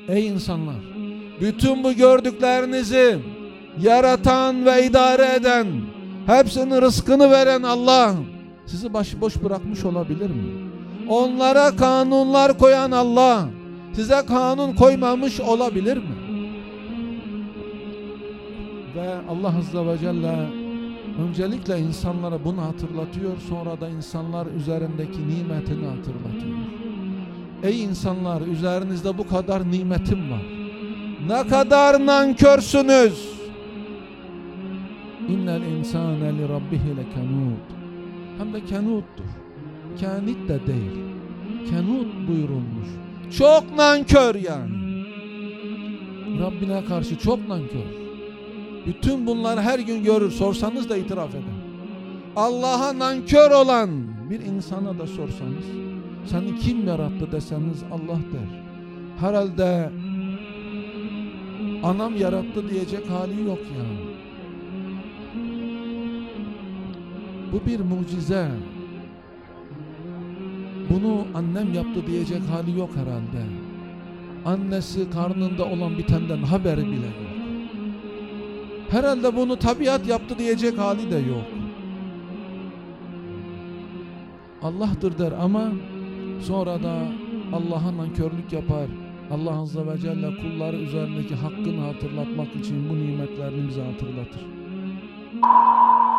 Ey insanlar, bütün bu gördüklerinizi yaratan ve idare eden, hepsinin rızkını veren Allah sizi başıboş bırakmış olabilir mi? Onlara kanunlar koyan Allah size kanun koymamış olabilir mi? Ve Allah Azze ve Celle öncelikle insanlara bunu hatırlatıyor, sonra da insanlar üzerindeki nimetini hatırlatıyor. Ey insanlar, üzerinizde bu kadar nimetim var. Ne kadar nankörsünüz. İnnel insane li rabbihi lekanud. Hem de kenuttur. Kanit de değil. Kenut buyurulmuş. Çok nankör yani. Rabbine karşı çok nankör. Bütün bunları her gün görür. Sorsanız da itiraf eder. Allah'a nankör olan bir insana da sorsanız, seni kim yarattı deseniz Allah der. Herhalde anam yarattı diyecek hali yok yani. Bu bir mucize. Bunu annem yaptı diyecek hali yok herhalde. Annesi karnında olan bitenden haberi bile yok. Herhalde bunu tabiat yaptı diyecek hali de yok. Allah'tır der ama sonra da Allah'a nankörlük yapar. Allah Azze ve Celle kulları üzerindeki hakkını hatırlatmak için bu nimetlerini bize hatırlatır.